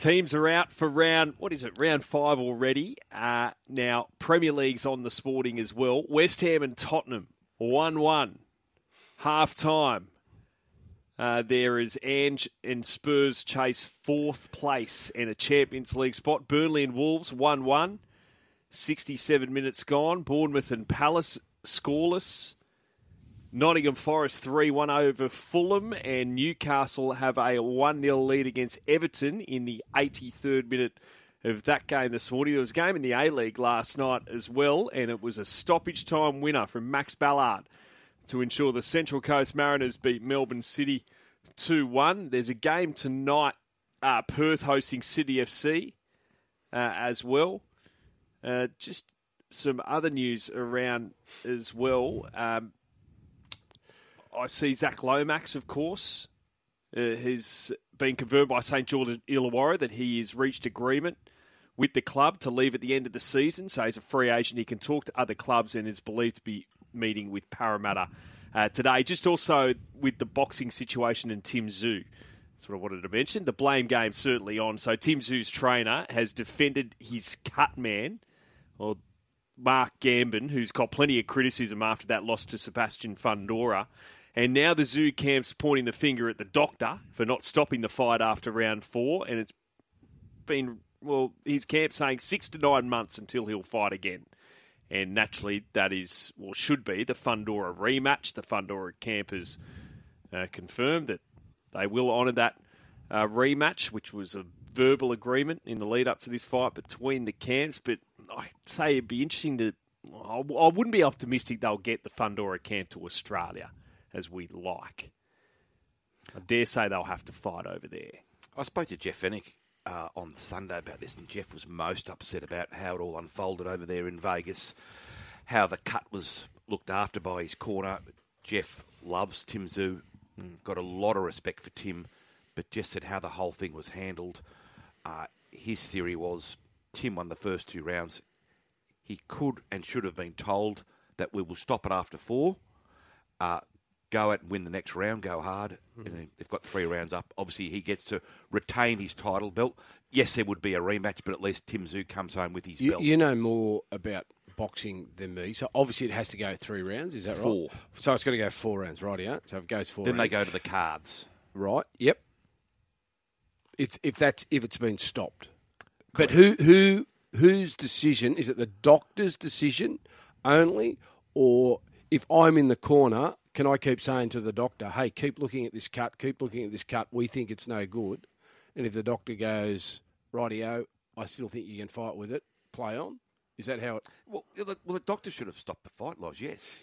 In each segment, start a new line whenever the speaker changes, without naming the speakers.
Teams are out for round 5 already. Now, Premier League's on the Sporting as well. West Ham and Tottenham, 1-1. Half-time. There is Ange and Spurs chase 4th place and a Champions League spot. Burnley and Wolves, 1-1. 67 minutes gone. Bournemouth and Palace, scoreless. Nottingham Forest 3-1 over Fulham, and Newcastle have a 1-0 lead against Everton in the 83rd minute of that game this morning. There was a game in the A-League last night as well, and it was a stoppage time winner from Max Ballard to ensure the Central Coast Mariners beat Melbourne City 2-1. There's a game tonight, Perth hosting Sydney FC as well. Just some other news around as well. I see Zach Lomax, of course, has been confirmed by St George Illawarra that he has reached agreement with the club to leave at the end of the season. So he's a free agent. He can talk to other clubs and is believed to be meeting with Parramatta today. Just also with the boxing situation and Tim Tszyu. That's what I wanted to mention. The blame game's certainly on. So Tim Tszyu's trainer has defended his cut man, or Mark Gambin, who's got plenty of criticism after that loss to Sebastian Fundora. And now the Tszyu camp's pointing the finger at the doctor for not stopping the fight after round 4. And it's been, his camp saying 6 to 9 months until he'll fight again. And naturally, that is, should be the Fundora rematch. The Fundora camp has confirmed that they will honour that rematch, which was a verbal agreement in the lead up to this fight between the camps. But I'd say it'd be interesting to... I wouldn't be optimistic they'll get the Fundora camp to Australia as we'd like. I dare say they'll have to fight over there.
I spoke to Jeff Fennick on Sunday about this, and Jeff was most upset about how it all unfolded over there in Vegas, how the cut was looked after by his corner. Jeff loves Tim Tszyu, got a lot of respect for Tim, but just said how the whole thing was handled. His theory was Tim won the first 2 rounds. He could and should have been told that we will stop it after 4. Go out and win the next round, go hard. And they've got 3 rounds up. Obviously, he gets to retain his title belt. Yes, there would be a rematch, but at least Tim Tszyu comes home with his belt.
You know more about boxing than me, so obviously it has to go 3 rounds, is that
4.
right? So it's got to go 4 rounds, right? Yeah. So if it goes 4 rounds.
Then they go to the cards.
Right, yep. If it's been stopped. Correct. But whose decision? Is it the doctor's decision only? Or if I'm in the corner, can I keep saying to the doctor, hey, keep looking at this cut, we think it's no good. And if the doctor goes, rightio, I still think you can fight with it, play on? Is that how it...
Well, the doctor should have stopped the fight, Loz, yes.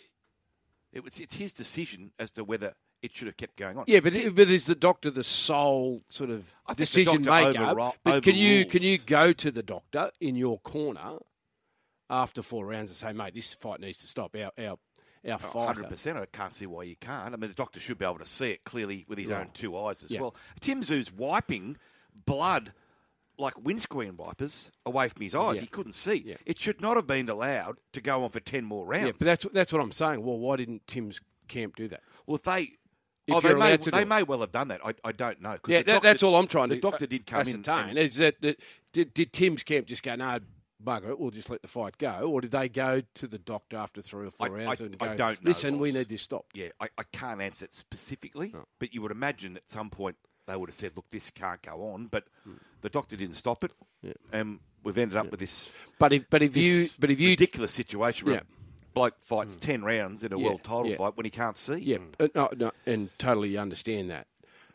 It's his decision as to whether it should have kept going on.
Yeah, but is the doctor the sole sort of decision maker? But can you go to the doctor in your corner after 4 rounds and say, mate, this fight needs to stop, our fighter?
100%. I can't see why you can't. I mean, the doctor should be able to see it clearly with his own 2 eyes as well. Tim Tszyu's wiping blood like windscreen wipers away from his eyes. He couldn't see. Yeah. It should not have been allowed to go on for 10 more rounds.
Yeah, but that's what I'm saying. Well, why didn't Tim's camp do that?
Well, if they...
they
may well have done that. I don't know.
Yeah, that's all I'm trying to...
The doctor did come
in. Is that did Tim's camp just go, no, bugger it, we'll just let the fight go? Or did they go to the doctor after 3 or 4 rounds and go,
I don't know,
listen, we need this stopped?
Yeah, I can't answer it specifically, but you would imagine at some point they would have said, look, this can't go on, but the doctor didn't stop it, and we've ended up with this
ridiculous
situation where a bloke fights 10 rounds in a world title fight when he can't see.
Yeah, no, and totally understand that.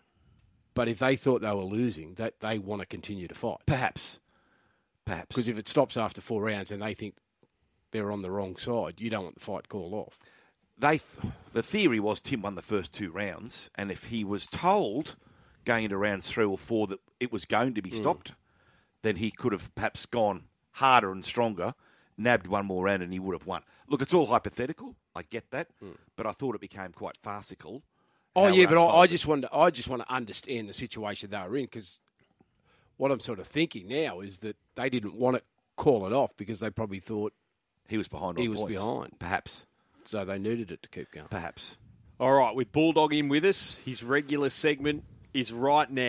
But if they thought they were losing, that they want to continue to fight.
Perhaps.
Because if it stops after 4 rounds and they think they're on the wrong side, you don't want the fight called off.
The theory was Tim won the first 2 rounds, and if he was told going into rounds 3 or 4 that it was going to be stopped, then he could have perhaps gone harder and stronger, nabbed 1 more round, and he would have won. Look, it's all hypothetical. I get that, but I thought it became quite farcical.
Oh yeah, but I just want to understand the situation they were in, because what I'm sort of thinking now is that they didn't want to call it off because they probably thought
he was behind. Perhaps.
So they needed it to keep going.
Perhaps.
All right, with Bulldog in with us, his regular segment is right now.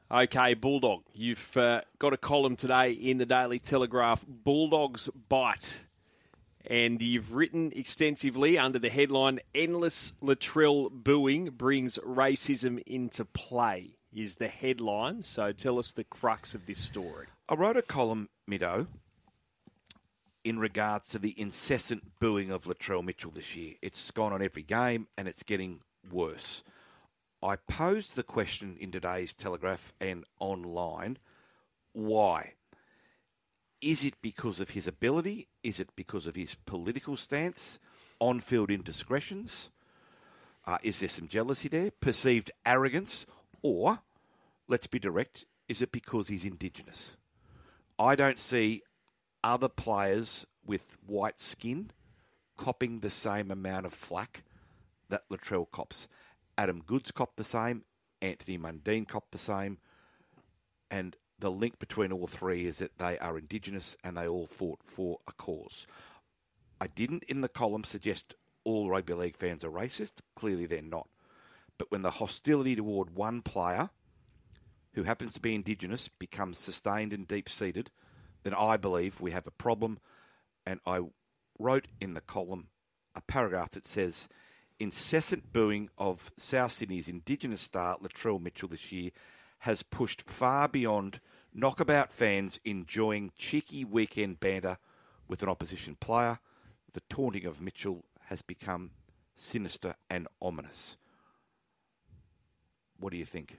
Okay, Bulldog, you've got a column today in the Daily Telegraph, Bulldogs Bite. And you've written extensively under the headline, Endless Latrell Booing Brings Racism into Play, is the headline. So tell us the crux of this story.
I wrote a column, Middo, in regards to the incessant booing of Latrell Mitchell this year. It's gone on every game and it's getting worse. I posed the question in today's Telegraph and online, why? Is it because of his ability? Is it because of his political stance? On-field indiscretions? Is there some jealousy there? Perceived arrogance? Or, let's be direct, is it because he's Indigenous? I don't see other players with white skin copping the same amount of flack that Latrell cops. Adam Goodes copped the same. Anthony Mundine copped the same. And the link between all three is that they are Indigenous and they all fought for a cause. I didn't in the column suggest all rugby league fans are racist. Clearly they're not. But when the hostility toward one player who happens to be Indigenous becomes sustained and deep-seated, then I believe we have a problem. And I wrote in the column a paragraph that says, incessant booing of South Sydney's Indigenous star Latrell Mitchell this year has pushed far beyond knockabout fans enjoying cheeky weekend banter with an opposition player. The taunting of Mitchell has become sinister and ominous. What do you think?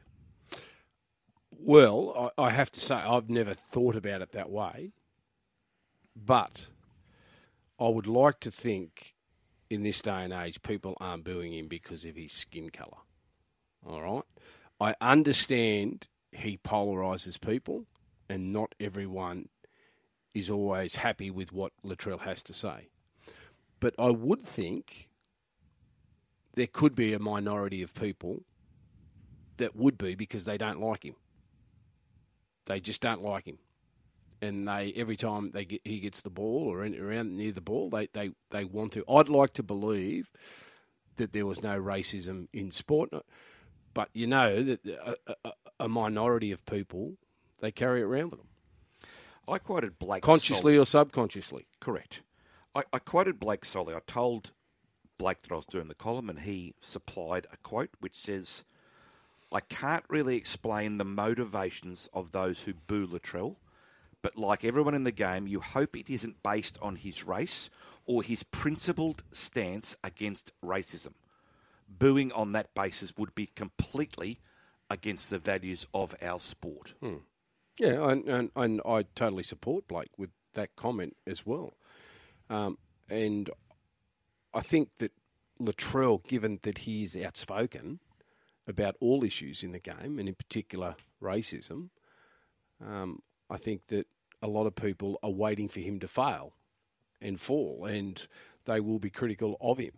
Well, I have to say, I've never thought about it that way. But I would like to think in this day and age, people aren't booing him because of his skin colour. All right? I understand he polarises people and not everyone is always happy with what Latrell has to say. But I would think there could be a minority of people that would be because they don't like him. They just don't like him. And they every time he gets the ball or around near the ball, they want to. I'd like to believe that there was no racism in sport. But you know that a minority of people, they carry it around with them.
I quoted Blake
consciously
Solly.
or subconsciously.
Correct. I quoted Blake Solly. I told Blake that I was doing the column and he supplied a quote which says, I can't really explain the motivations of those who boo Latrell, but like everyone in the game, you hope it isn't based on his race or his principled stance against racism. Booing on that basis would be completely against the values of our sport.
Yeah, and I totally support Blake with that comment as well. And I think that Latrell, given that he is outspoken about all issues in the game, and in particular racism, I think that a lot of people are waiting for him to fail and fall, and they will be critical of him.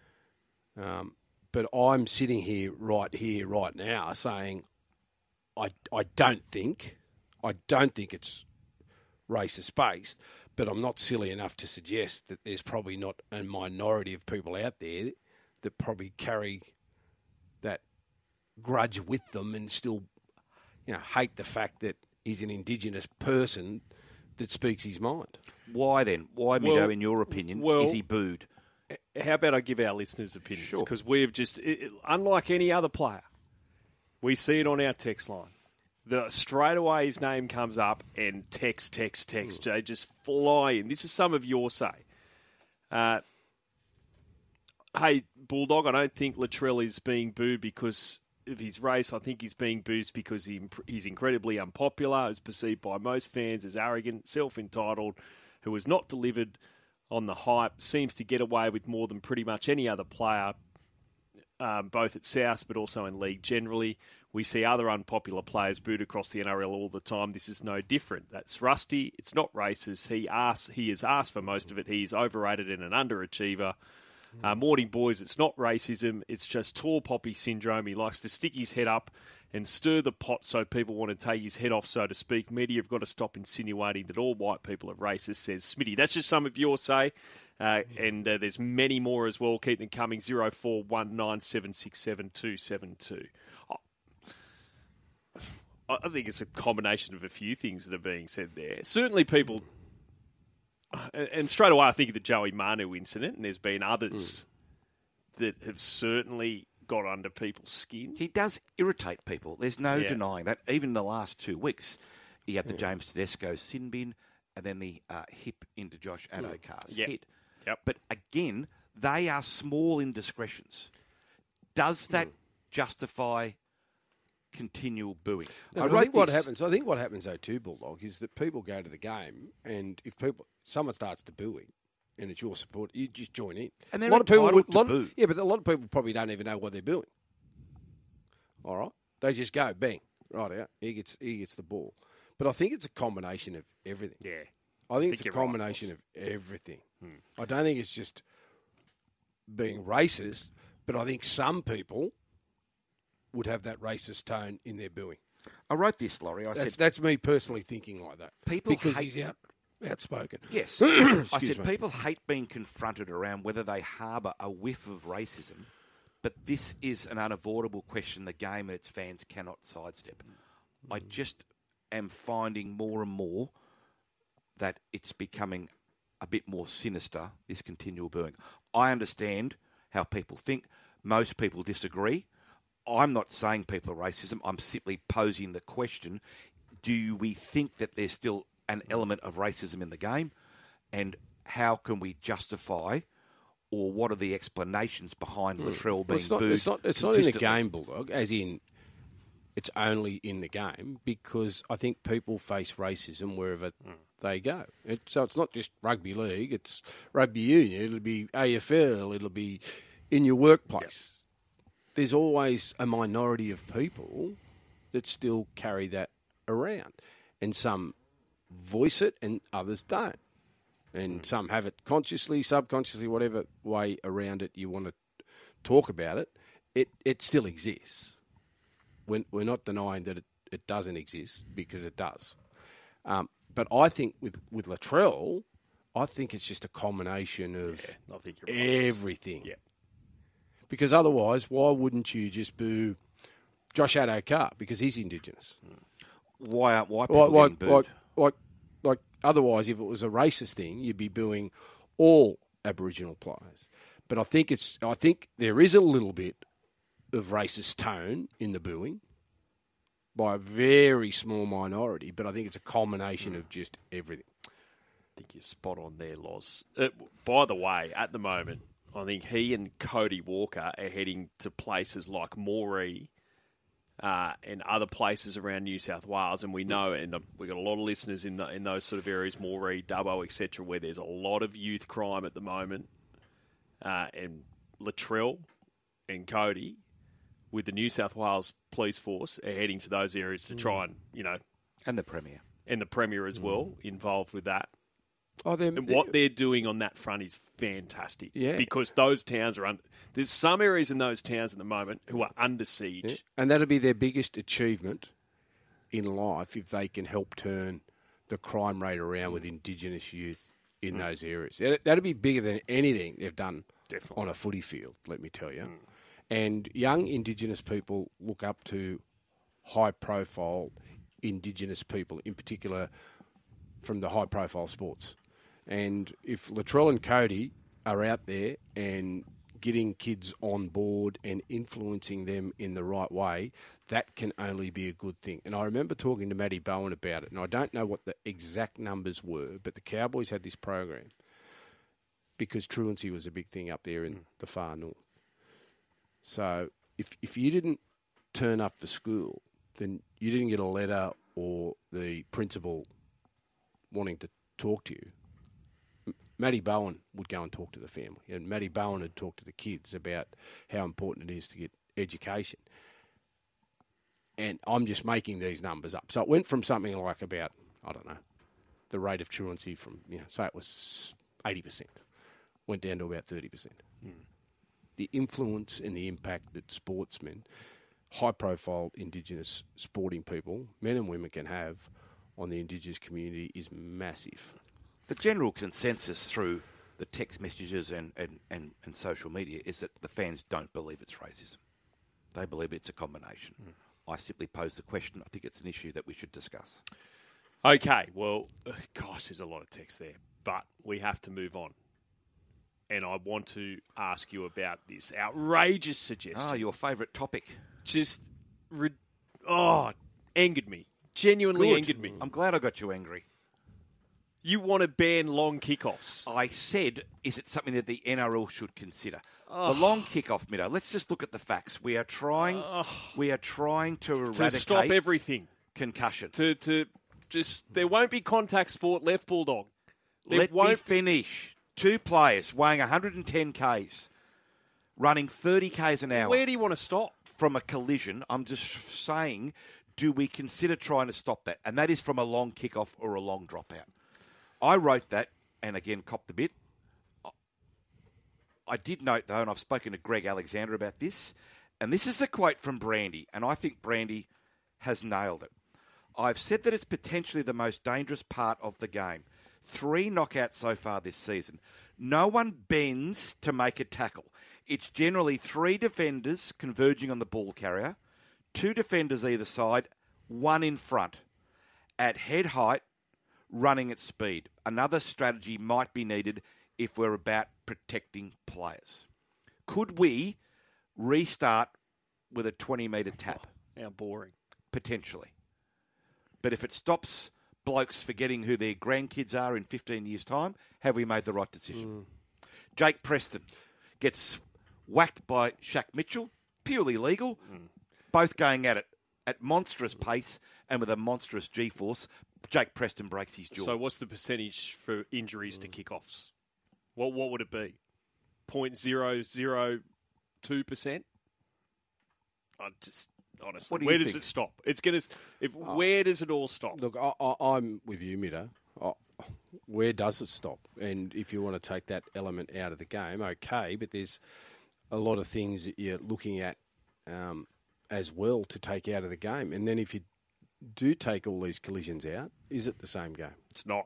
But I'm sitting here right now saying I don't think it's racist based, but I'm not silly enough to suggest that there's probably not a minority of people out there that probably carry that grudge with them and still, hate the fact that he's an Indigenous person that speaks his mind.
Why then? Why, Mido, in your opinion, is he booed?
How about I give our listeners opinions?
Sure.
Because we've just, unlike any other player, we see it on our text line. Straight away his name comes up and text. They just fly in. This is some of your say. Hey, Bulldog, I don't think Latrell is being booed because of his race. I think he's being booed because he's incredibly unpopular, is perceived by most fans as arrogant, self-entitled, who has not delivered on the hype, seems to get away with more than pretty much any other player, both at South but also in league generally. We see other unpopular players booed across the NRL all the time. This is no different. That's Rusty. It's not racist. He has asked for most of it. He's overrated and an underachiever. Morning boys, it's not racism. It's just tall poppy syndrome. He likes to stick his head up and stir the pot so people want to take his head off, so to speak. Media have got to stop insinuating that all white people are racist, says Smitty. That's just some of your say. And there's many more as well. Keep them coming. 0419767272. I think it's a combination of a few things that are being said there. Certainly people, and straight away I think of the Joey Manu incident, and there's been others that have certainly got under people's skin.
He does irritate people. There's no denying that. Even in the last 2 weeks, he had the James Tedesco sin bin and then the hip into Josh Adokar's head.
Yep.
But again, they are small indiscretions. Does that justify continual booing?
No, I think what happens though too, Bulldog, is that people go to the game, and if someone starts to booing, and it's your support, you just join in.
And they're
a lot of people
entitled to boo.
Yeah, but a lot of people probably don't even know what they're booing. All right, they just go bang right out. He gets the ball, but I think it's a combination of everything.
Yeah,
I think it's a combination of everything. I don't think it's just being racist, but I think some people would have that racist tone in their booing.
I wrote this, Laurie.
That's me personally thinking like that. Because he's outspoken.
Yes. I said people hate being confronted around whether they harbour a whiff of racism, but this is an unavoidable question the game and its fans cannot sidestep. I just am finding more and more that it's becoming a bit more sinister, this continual booing. I understand how people think. Most people disagree. I'm not saying people are racism. I'm simply posing the question, do we think that there's still an element of racism in the game? And how can we justify, or what are the explanations behind Latrell being booed?
It's not in the game, Bulldog, as in it's only in the game, because I think people face racism wherever they go. So it's not just rugby league, it's rugby union, it'll be AFL, it'll be in your workplace. Yep. There's always a minority of people that still carry that around. And some voice it and others don't. And some have it consciously, subconsciously, whatever way around it you want to talk about it. It still exists. We're not denying that it doesn't exist, because it does. But I think with Latrell, I think it's just a combination of everything.
Yeah.
Because otherwise, why wouldn't you just boo Josh Addo-Carr? Because he's Indigenous.
Why aren't white people being booed?
Like otherwise, if it was a racist thing, you'd be booing all Aboriginal players. But I think there is a little bit of racist tone in the booing by a very small minority, but I think it's a combination of just everything.
I think you're spot on there, Loz. By the way, at the moment, I think he and Cody Walker are heading to places like Moree and other places around New South Wales, and we know, and we've got a lot of listeners in those sort of areas, Moree, Dubbo, etc., where there's a lot of youth crime at the moment, and Latrell and Cody, with the New South Wales Police Force, are heading to those areas to try and,
and the Premier.
And the Premier as well, involved with that.
And
what they're doing on that front is fantastic.
Yeah.
Because those towns are there's some areas in those towns at the moment who are under siege.
Yeah. And that'll be their biggest achievement in life if they can help turn the crime rate around with Indigenous youth in those areas. That'll be bigger than anything they've done on a footy field, let me tell you. And young Indigenous people look up to high-profile Indigenous people, in particular from the high-profile sports. And if Latrell and Cody are out there and getting kids on board and influencing them in the right way, that can only be a good thing. And I remember talking to Matty Bowen about it, and I don't know what the exact numbers were, but the Cowboys had this program because truancy was a big thing up there in the far north. So if you didn't turn up for school, then you didn't get a letter or the principal wanting to talk to you. Matty Bowen would go and talk to the family, and Matty Bowen would talk to the kids about how important it is to get education. And I'm just making these numbers up. So it went from something like about, I don't know, the rate of truancy from, say it was 80%, went down to about 30%. The influence and the impact that sportsmen, high-profile Indigenous sporting people, men and women, can have on the Indigenous community is massive.
The general consensus through the text messages and social media is that the fans don't believe it's racism. They believe it's a combination. I simply pose the question. I think it's an issue that we should discuss.
Okay, well, gosh, there's a lot of text there, but we have to move on. And I want to ask you about this outrageous suggestion.
Ah, your favourite topic.
Just, angered me. Genuinely
Good.
angered me.
I'm glad I got you angry.
You want to ban long kickoffs.
I said, is it something that the NRL should consider? The long kickoff, Mido. Let's just look at the facts. We are trying to eradicate
To stop everything.
concussion.
To just, there won't be contact sport left, Bulldog.
Let me finish. 2 players weighing 110 Ks, running 30 Ks an hour.
Where do you want to stop?
From a collision, I'm just saying, do we consider trying to stop that? And that is from a long kickoff or a long dropout. I wrote that, and again, copped a bit. I did note, though, and I've spoken to Greg Alexander about this, and this is the quote from Brandy, and I think Brandy has nailed it. I've said that it's potentially the most dangerous part of the game. 3 knockouts so far this season. No one bends to make a tackle. It's generally 3 defenders converging on the ball carrier, 2 defenders either side, 1 in front, at head height, running at speed. Another strategy might be needed if we're about protecting players. Could we restart with a 20-metre tap?
How boring.
Potentially. But if it stops blokes forgetting who their grandkids are in 15 years' time, have we made the right decision? Jake Preston gets whacked by Shaq Mitchell, purely legal, both going at it at monstrous pace and with a monstrous G-force. Jake Preston breaks his jaw.
So what's the percentage for injuries to kickoffs? What would it be? 0.002%? I just honestly,
What do you
where does
think?
it stop? It's gonna. Where does it all stop?
Look, I'm with you, Mido. Where does it stop? And if you want to take that element out of the game, okay, but there's a lot of things that you're looking at as well to take out of the game. And then if you do take all these collisions out, is it the same game?
It's not.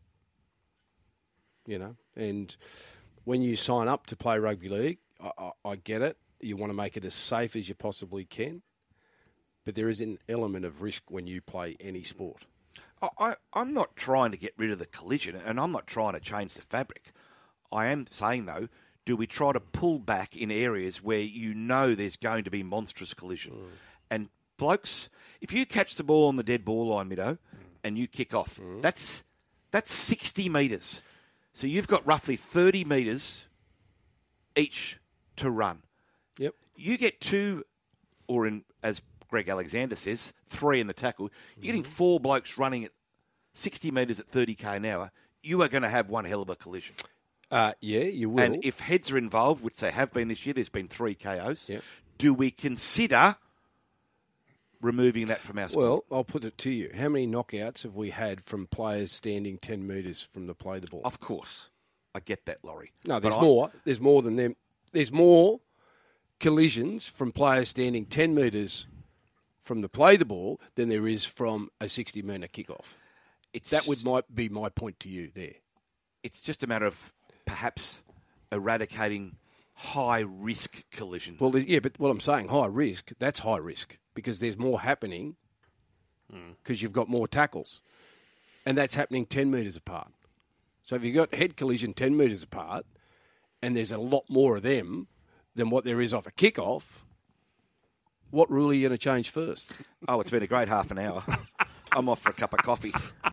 You know, and when you sign up to play rugby league, I get it. You want to make it as safe as you possibly can. But there is an element of risk when you play any sport.
I'm not trying to get rid of the collision, and I'm not trying to change the fabric. I am saying, though, do we try to pull back in areas where you know there's going to be monstrous collision? And blokes, if you catch the ball on the dead ball line, Mido, and you kick off, that's 60 metres. So you've got roughly 30 metres each to run.
Yep.
You get 2, or as Greg Alexander says, 3 in the tackle. You're getting 4 blokes running at 60 metres at 30k an hour. You are going to have one hell of a collision.
Yeah, you will.
And if heads are involved, which they have been this year, there's been 3 KOs.
Yep.
Do we consider removing that from our sport?
Well, I'll put it to you. How many knockouts have we had from players standing 10 metres from the play the ball?
Of course. I get that, Laurie.
No, there's more. There's more than them. There's more collisions from players standing 10 metres from the play the ball than there is from a 60-metre kickoff. Might be my point to you there.
It's just a matter of perhaps eradicating high-risk collision.
Well, yeah, but what I'm saying, high risk, that's high risk because there's more happening because you've got more tackles. And that's happening 10 metres apart. So if you've got head collision 10 metres apart and there's a lot more of them than what there is off a kickoff, what rule are you going to change first?
Oh, it's been a great half an hour. I'm off for a cup of coffee.